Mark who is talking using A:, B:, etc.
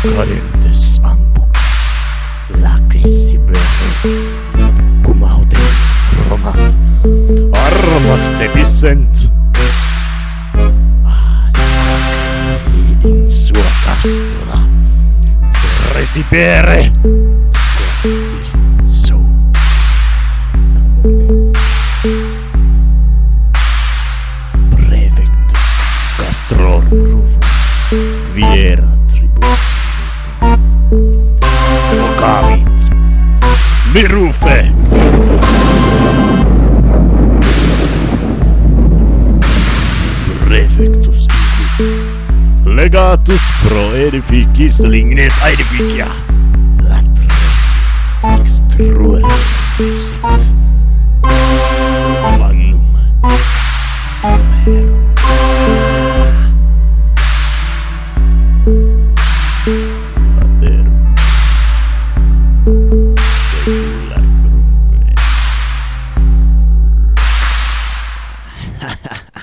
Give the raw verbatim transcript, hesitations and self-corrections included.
A: cadentes ampux, lacris iberis, cum autem Roma, armax ebissent, assi in sua castra, recipere, so. Prefectus castrorum rufum, viera tribus, vocavit, mirufe. Prefectus invit, legatus pro edificis lignes aedificia, latros extruere sit, magnum merum. Laterum secularum.